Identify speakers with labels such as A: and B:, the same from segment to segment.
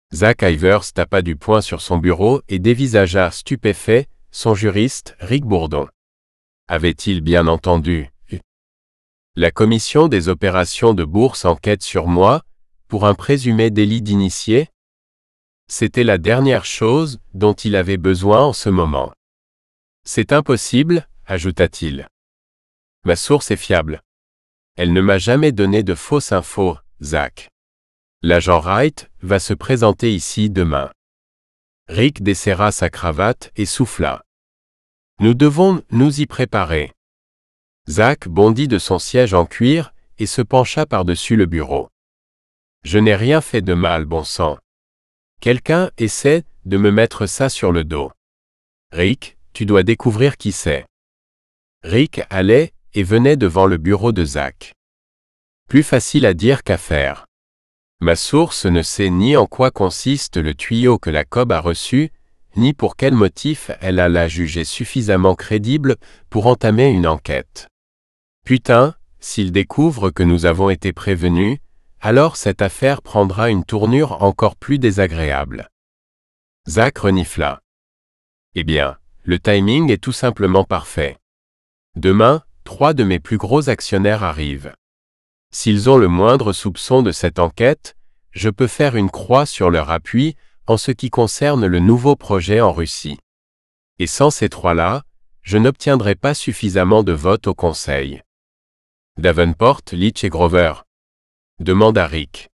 A: Zach Ivers tapa du poing sur son bureau et dévisagea, stupéfait, son juriste, Rick Bourdon. Avait-il bien entendu? La commission des opérations de bourse enquête sur moi, pour un présumé délit d'initié? C'était la dernière chose dont il avait besoin en ce moment. C'est impossible, ajouta-t-il. Ma source est fiable. Elle ne m'a jamais donné de fausses infos, Zach. L'agent Wright va se présenter ici demain. Rick desserra sa cravate et souffla. Nous devons nous y préparer. Zach bondit de son siège en cuir et se pencha par-dessus le bureau. Je n'ai rien fait de mal, bon sang. Quelqu'un essaie de me mettre ça sur le dos. Rick, tu dois découvrir qui c'est. Rick allait et venait devant le bureau de Zach. Plus facile à dire qu'à faire. Ma source ne sait ni en quoi consiste le tuyau que la COB a reçu, ni pour quel motif elle a la jugé suffisamment crédible pour entamer une enquête. Putain, s'il découvre que nous avons été prévenus, alors cette affaire prendra une tournure encore plus désagréable. Zach renifla. Eh bien, le timing est tout simplement parfait. Demain, 3 de mes plus gros actionnaires arrivent. S'ils ont le moindre soupçon de cette enquête, je peux faire une croix sur leur appui en ce qui concerne le nouveau projet en Russie. Et sans ces 3-là, je n'obtiendrai pas suffisamment de votes au Conseil. Davenport, Leach et Grover. Demanda Rick.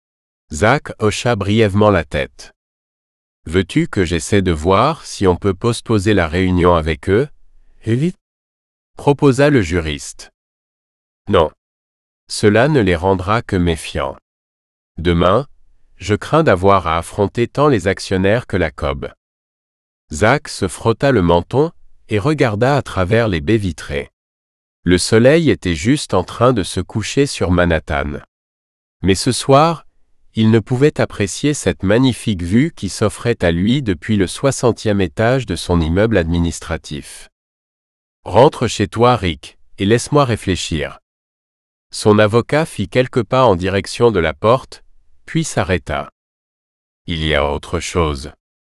A: Zach hocha brièvement la tête. Veux-tu que j'essaie de voir si on peut postposer la réunion avec eux? Vite, proposa le juriste. Non. Cela ne les rendra que méfiants. Demain, je crains d'avoir à affronter tant les actionnaires que la COB. Zach se frotta le menton et regarda à travers les baies vitrées. Le soleil était juste en train de se coucher sur Manhattan. Mais ce soir, il ne pouvait apprécier cette magnifique vue qui s'offrait à lui depuis le 60e étage de son immeuble administratif. Rentre chez toi, Rick, et laisse-moi réfléchir. Son avocat fit quelques pas en direction de la porte, puis s'arrêta. Il y a autre chose.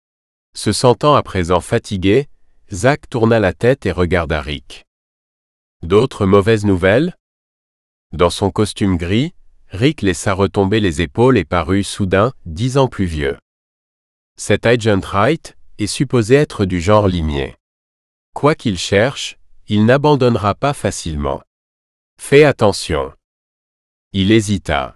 A: Se sentant à présent fatigué, Zach tourna la tête et regarda Rick. D'autres mauvaises nouvelles? Dans son costume gris, Rick laissa retomber les épaules et parut soudain 10 ans plus vieux. Cet agent Wright est supposé être du genre limier. Quoi qu'il cherche, il n'abandonnera pas facilement. Fais attention. Il hésita.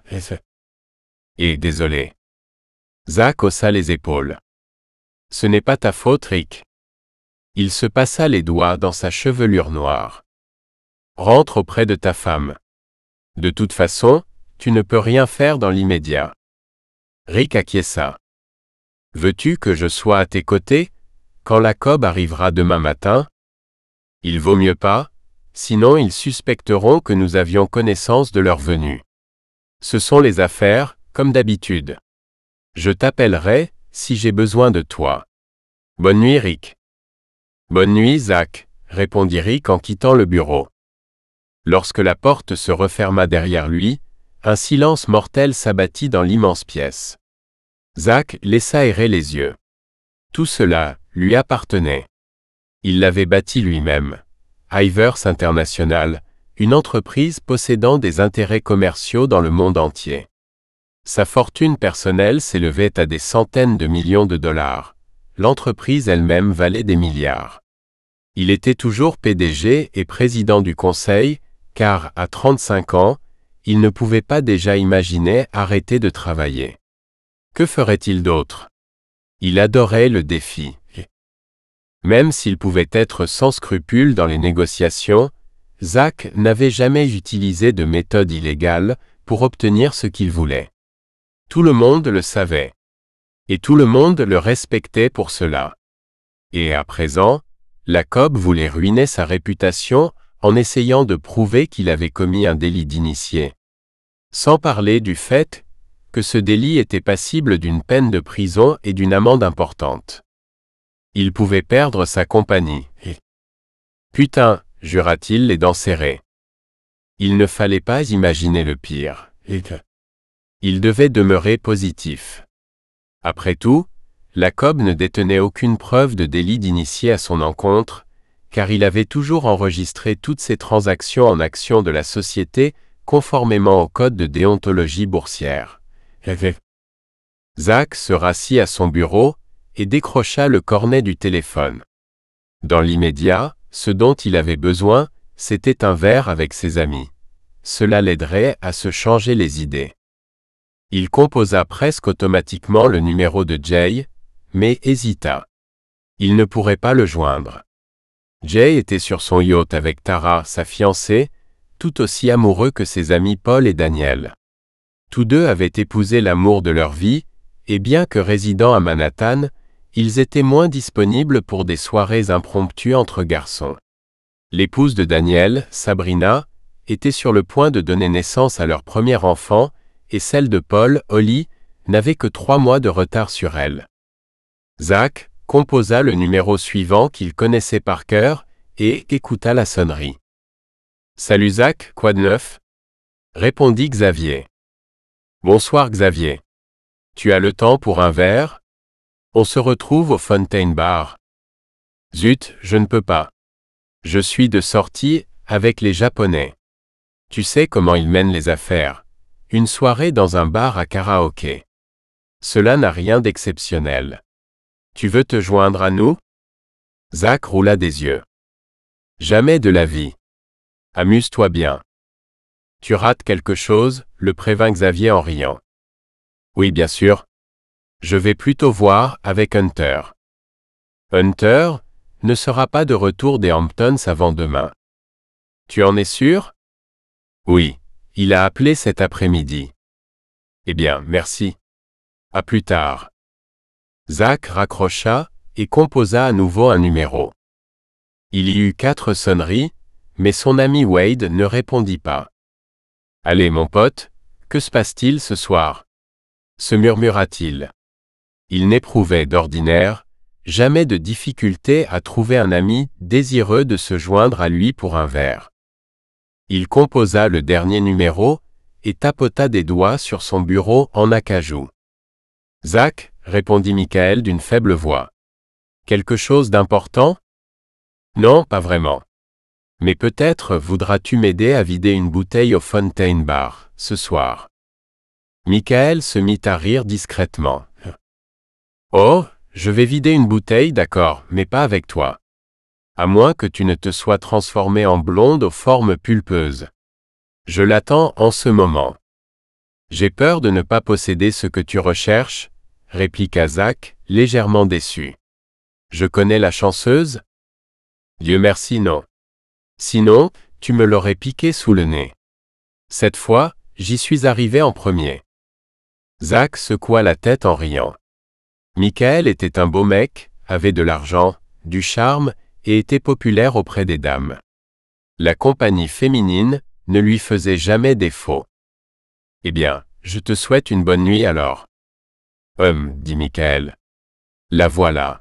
A: Et désolé. Zach haussa les épaules. Ce n'est pas ta faute, Rick. Il se passa les doigts dans sa chevelure noire. Rentre auprès de ta femme. De toute façon, tu ne peux rien faire dans l'immédiat. Rick acquiesça. Veux-tu que je sois à tes côtés, quand la COB arrivera demain matin? Il vaut mieux pas, sinon ils suspecteront que nous avions connaissance de leur venue. Ce sont les affaires, comme d'habitude. Je t'appellerai, si j'ai besoin de toi. Bonne nuit, Rick. Bonne nuit, Zach, répondit Rick en quittant le bureau. Lorsque la porte se referma derrière lui, un silence mortel s'abattit dans l'immense pièce. Zach laissa errer les yeux. Tout cela lui appartenait. Il l'avait bâti lui-même. Ivers International, une entreprise possédant des intérêts commerciaux dans le monde entier. Sa fortune personnelle s'élevait à des centaines de millions de dollars. L'entreprise elle-même valait des milliards. Il était toujours PDG et président du conseil, car, à 35 ans, il ne pouvait pas déjà imaginer arrêter de travailler. Que ferait-il d'autre? Il adorait le défi. Même s'il pouvait être sans scrupules dans les négociations, Zach n'avait jamais utilisé de méthode illégale pour obtenir ce qu'il voulait. Tout le monde le savait. Et tout le monde le respectait pour cela. Et à présent, la COB voulait ruiner sa réputation en essayant de prouver qu'il avait commis un délit d'initié. Sans parler du fait que ce délit était passible d'une peine de prison et d'une amende importante. Il pouvait perdre sa compagnie. Putain, jura-t-il les dents serrées. Il ne fallait pas imaginer le pire. Il devait demeurer positif. Après tout, la COB ne détenait aucune preuve de délit d'initié à son encontre, car il avait toujours enregistré toutes ses transactions en actions de la société conformément au code de déontologie boursière. Zach se rassit à son bureau et décrocha le cornet du téléphone. Dans l'immédiat, ce dont il avait besoin, c'était un verre avec ses amis. Cela l'aiderait à se changer les idées. Il composa presque automatiquement le numéro de Jay, mais hésita. Il ne pourrait pas le joindre. Jay était sur son yacht avec Tara, sa fiancée, tout aussi amoureux que ses amis Paul et Daniel. Tous deux avaient épousé l'amour de leur vie, et bien que résidant à Manhattan, ils étaient moins disponibles pour des soirées impromptues entre garçons. L'épouse de Daniel, Sabrina, était sur le point de donner naissance à leur premier enfant, et celle de Paul, Holly, n'avait que 3 mois de retard sur elle. Zach composa le numéro suivant qu'il connaissait par cœur et écouta la sonnerie. « Salut Zach, quoi de neuf ?» répondit Xavier. « Bonsoir Xavier. Tu as le temps pour un verre ? On se retrouve au Fontaine Bar. »« Zut, je ne peux pas. Je suis de sortie avec les Japonais. Tu sais comment ils mènent les affaires. Une soirée dans un bar à karaoké. Cela n'a rien d'exceptionnel. Tu veux te joindre à nous ? » Zach roula des yeux. « Jamais de la vie. Amuse-toi bien. »« Tu rates quelque chose ?» le prévint Xavier en riant. « Oui, bien sûr. Je vais plutôt voir avec Hunter. »« Hunter ne sera pas de retour des Hamptons avant demain. »« Tu en es sûr ? » ?»« Oui, il a appelé cet après-midi. »« Eh bien, merci. À plus tard. » Zach raccrocha et composa à nouveau un numéro. Il y eut 4 sonneries, mais son ami Wade ne répondit pas. « Allez, mon pote, que se passe-t-il ce soir ?» se murmura-t-il. Il n'éprouvait d'ordinaire jamais de difficulté à trouver un ami désireux de se joindre à lui pour un verre. Il composa le dernier numéro et tapota des doigts sur son bureau en acajou. « Zach, » répondit Michael d'une faible voix. « Quelque chose d'important ? » ?»« Non, pas vraiment. Mais peut-être voudras-tu m'aider à vider une bouteille au Fontaine Bar, ce soir. » Michael se mit à rire discrètement. « Oh, je vais vider une bouteille, d'accord, mais pas avec toi. À moins que tu ne te sois transformée en blonde aux formes pulpeuses. Je l'attends en ce moment. »« J'ai peur de ne pas posséder ce que tu recherches, » répliqua Zach, légèrement déçu. « Je connais la chanceuse ? » ?»« Dieu merci, non. Sinon, tu me l'aurais piqué sous le nez. Cette fois, j'y suis arrivé en premier. » Zach secoua la tête en riant. Michael était un beau mec, avait de l'argent, du charme, et était populaire auprès des dames. La compagnie féminine ne lui faisait jamais défaut. « Eh bien, je te souhaite une bonne nuit alors. »« dit Michael. La voilà.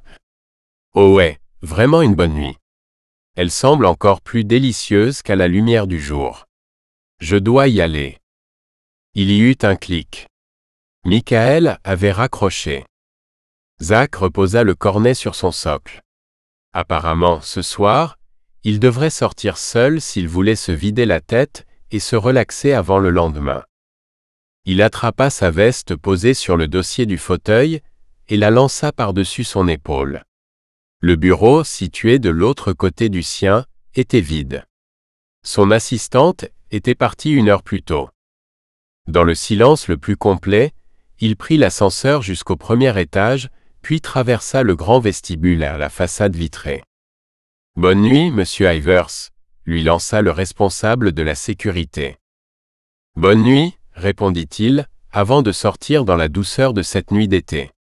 A: Oh ouais, vraiment une bonne nuit. Elle semble encore plus délicieuse qu'à la lumière du jour. Je dois y aller. » Il y eut un clic. Michael avait raccroché. Zach reposa le cornet sur son socle. Apparemment, ce soir, il devrait sortir seul s'il voulait se vider la tête et se relaxer avant le lendemain. Il attrapa sa veste posée sur le dossier du fauteuil et la lança par-dessus son épaule. Le bureau, situé de l'autre côté du sien, était vide. Son assistante était partie 1 heure plus tôt. Dans le silence le plus complet, il prit l'ascenseur jusqu'au 1er étage, puis traversa le grand vestibule à la façade vitrée. « Bonne nuit, monsieur Ivers », lui lança le responsable de la sécurité. « Bonne nuit », répondit-il, avant de sortir dans la douceur de cette nuit d'été.